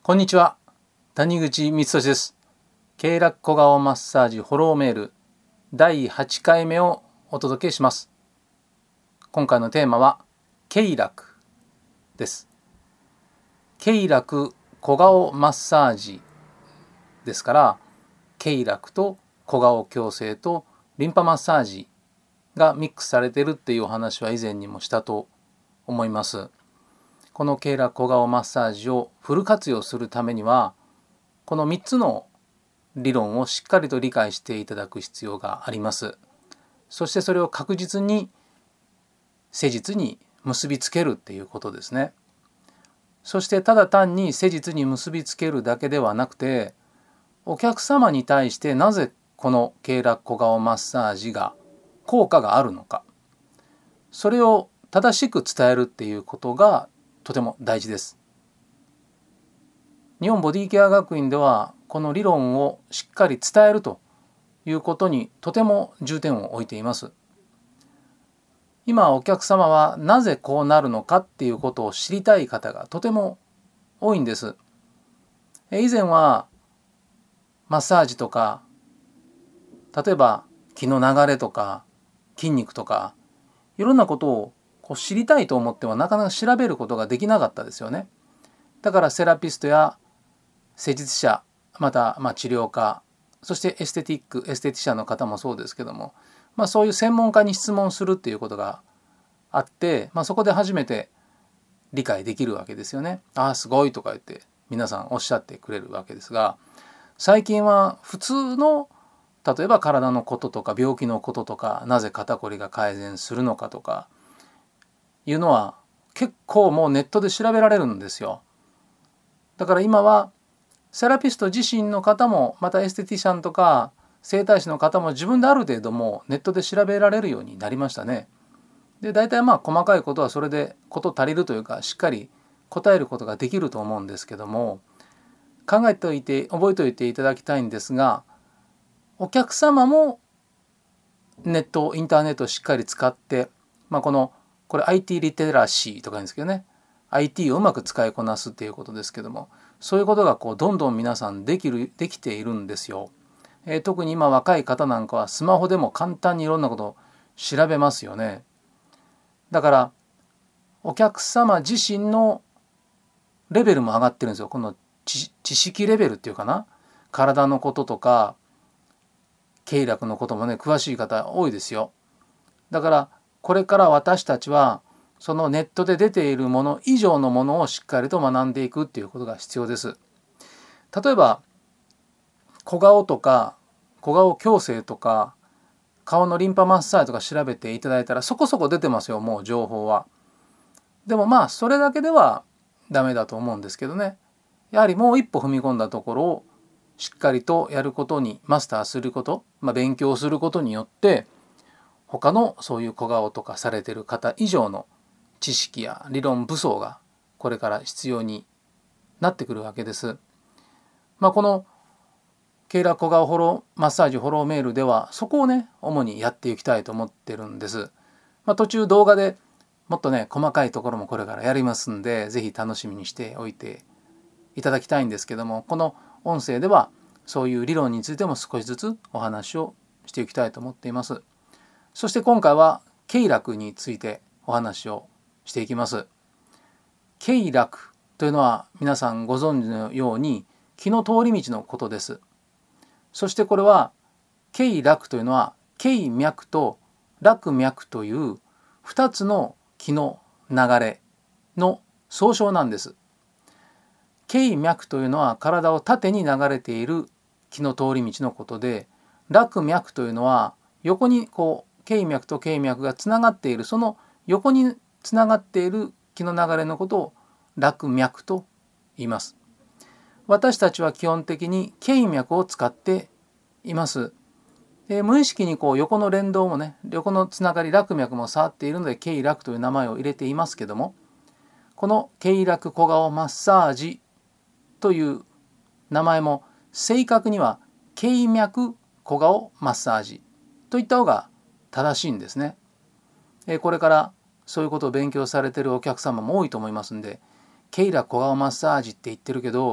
こんにちは。谷口光俊です。経絡小顔マッサージフォローメール第8回目をお届けします。今回のテーマは経絡です。経絡小顔マッサージですから、経絡と小顔矯正とリンパマッサージがミックスされているっていうお話は以前にもしたと思います。この経絡小顔マッサージをフル活用するためには、この3つの理論をしっかりと理解していただく必要があります。そしてそれを確実に施術に結びつけるっていうことですね。そしてただ単に施術に結びつけるだけではなくて、お客様に対してなぜこの経絡小顔マッサージが効果があるのか、それを正しく伝えるっていうことがとても大事です。日本ボディケア学院ではこの理論をしっかり伝えるということにとても重点を置いています。今お客様はなぜこうなるのかっていうことを知りたい方がとても多いんです。以前はマッサージとか、例えば気の流れとか筋肉とかいろんなことを知りたいと思ってはなかなか調べることができなかったですよね。だからセラピストや施術者、また治療家、そしてエステティシャンの方もそうですけども、そういう専門家に質問するっていうことがあって、そこで初めて理解できるわけですよね。ああすごいとか言って皆さんおっしゃってくれるわけですが、最近は普通の例えば体のこととか病気のこととか、なぜ肩こりが改善するのかとかいうのは結構もうネットで調べられるんですよ。だから今はセラピスト自身の方も、またエステティシャンとか整体師の方も自分である程度もネットで調べられるようになりましたね。で、大体細かいことはそれで事足りるというか、しっかり答えることができると思うんですけども、考えておいて覚えておいていただきたいんですが、お客様もネットインターネットをしっかり使って、これ IT リテラシーとか言うんですけどね、 IT をうまく使いこなすっていうことですけども、そういうことがどんどん皆さんできているんですよ。特に今若い方なんかはスマホでも簡単にいろんなことを調べますよね。だからお客様自身のレベルも上がってるんですよ。この知識レベルっていうかな、体のこととか経絡のこともね詳しい方多いですよ。だからこれから私たちはそのネットで出ているもの以上のものをしっかりと学んでいくっていうことが必要です。例えば小顔とか小顔矯正とか顔のリンパマッサージとか調べていただいたらそこそこ出てますよ、もう情報は。でもそれだけではダメだと思うんですけどね。やはりもう一歩踏み込んだところをしっかりとやることにマスターすること、勉強することによって他のそういう小顔とかされている方以上の知識や理論武装がこれから必要になってくるわけです。この経絡小顔マッサージフォローメールではそこをね主にやっていきたいと思ってるんです。途中動画でもっとね細かいところもこれからやりますんで、ぜひ楽しみにしておいていただきたいんですけども、この音声ではそういう理論についても少しずつお話をしていきたいと思っています。そして今回は経絡についてお話をしていきます。経絡というのは皆さんご存知のように気の通り道のことです。そしてこれは経絡というのは経脈と絡脈という2つの気の流れの総称なんです。経脈というのは体を縦に流れている気の通り道のことで、絡脈というのは横に経脈と経脈がつながっている、その横につながっている気の流れのことを絡脈と言います。私たちは基本的に経脈を使っています。無意識に横の連動もね、横のつながり絡脈も触っているので経絡という名前を入れていますけども、この経絡小顔マッサージという名前も正確には経脈小顔マッサージといった方が正しいんですね。これからそういうことを勉強されているお客様も多いと思いますんで、経絡小顔マッサージって言ってるけど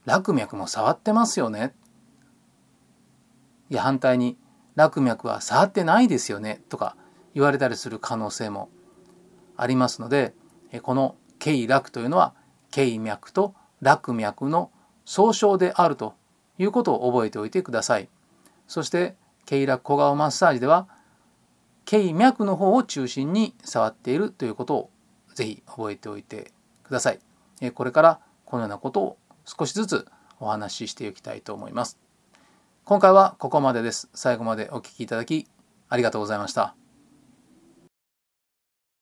絡脈も触ってますよね。いや反対に絡脈は触ってないですよねとか言われたりする可能性もありますので、この経絡というのは経脈と絡脈の総称であるということを覚えておいてください。そして経絡小顔マッサージでは経脈の方を中心に触っているということをぜひ覚えておいてください。これからこのようなことを少しずつお話ししていきたいと思います。今回はここまでです。最後までお聞きいただきありがとうございました。